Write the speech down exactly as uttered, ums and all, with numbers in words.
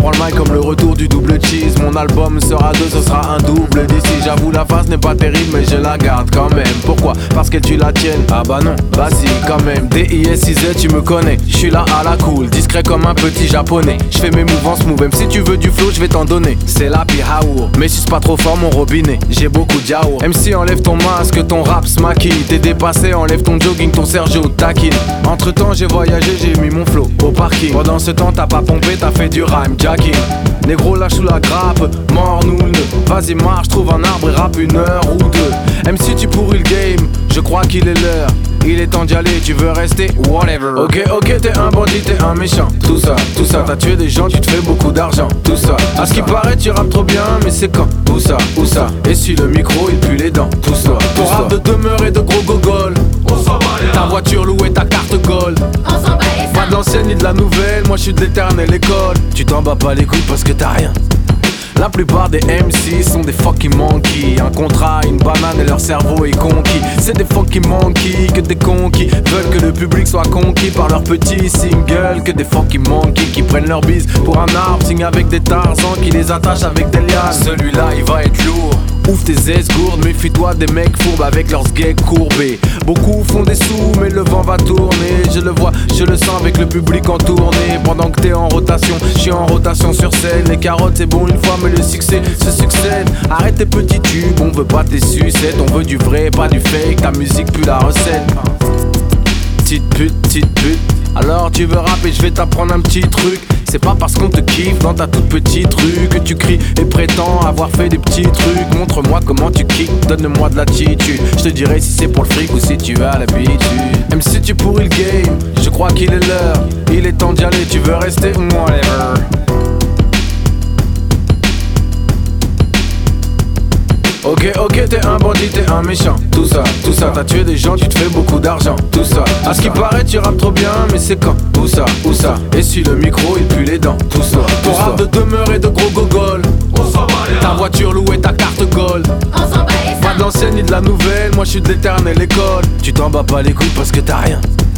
prends le mic comme le retour du double cheese. Mon album sera deux, ce sera un double d'ici. J'avoue la face n'est pas terrible mais je la garde quand même. Pourquoi? Parce que tu la tiennes. Ah bah non, bah si quand même. D I S I Z tu me connais. Je suis là à la cool, discret comme un petit japonais. Je fais mes mouvements smooth, même si tu veux du flow je vais t'en donner. C'est la pihaou, mais suce pas trop fort mon robinet. J'ai beaucoup d'yaourt. M C enlève ton masque, ton rap se maquille. T'es dépassé, enlève ton jogging, ton Sergio taquine. Entre temps j'ai voyagé, j'ai mis mon flow au parking. Pendant ce temps t'as pas pompé, t'as fait du rhyme jacking. Négro lâche sous la grappe, mort nous le nœud. Vas-y marche, trouve un arbre et rappe une heure ou deux. M C tu pourris le game, je crois qu'il est l'heure. Il est temps d'y aller, tu veux rester, whatever. Ok, ok, t'es un bandit, t'es un méchant. Tout ça, tout ça, t'as tué des gens, tu te fais beaucoup d'argent. Tout ça, à ce qui paraît, tu rappes trop bien, mais c'est quand? Où ça, où ça? Et si le micro, il pue les dents. Tout ça, ton rap de demeure et de gros gogol. On s'en bat les Ta voiture louée, ta carte gold. On s'en bat les Pas de l'ancienne ni de la nouvelle, moi je suis de l'éternelle école. Tu t'en bats pas les couilles parce que t'as rien. La plupart des M C sont des fucking monkeys. Un contrat, une banane et leur cerveau est conquis. C'est des fucking monkeys, que des conquis veulent que le public soit conquis par leurs petits singles. Que des fucking monkeys qui prennent leur bise pour un arbre, signent avec des tarzans qui les attachent avec des lianes. Celui-là il va être lourd. Ouvre tes esgourdes, méfie-toi des mecs fourbes avec leurs gays courbés. Beaucoup font des sous mais le vent va tourner. Je le vois, je le sens avec le public en tournée. Pendant que t'es en rotation, je suis en rotation sur scène. Les carottes c'est bon une fois mais le succès se succède. Arrête tes petits tubes, on veut pas tes sucettes. On veut du vrai, pas du fake, ta musique pue la recette. Petite pute, petite pute. Alors tu veux rapper, je vais t'apprendre un petit truc. C'est pas parce qu'on te kiffe dans ta toute petite rue que tu cries et prétends avoir fait des petits trucs. Montre-moi comment tu kicks, donne-moi de l'attitude. Je te dirai si c'est pour le fric ou si tu as l'habitude. Même si tu pourris le game, je crois qu'il est l'heure. Il est temps d'y aller, tu veux rester ou whatever. Ok, ok, t'es un bandit, t'es un méchant. Tout ça, tout ça, t'as tué des gens, tu te fais beaucoup d'argent. Tout ça, à ce qui paraît, tu rappes trop bien, mais c'est quand? Où ça, où ça? Et si le micro, il pue les dents. Tout ça, ton rap de demeure et de gros gogol. On s'en bat les Ta voiture louée, ta carte gold. On s'en bat les Pas de l'ancienne ni de la nouvelle, moi je suis de l'éternelle école. Tu t'en bats pas les couilles parce que t'as rien.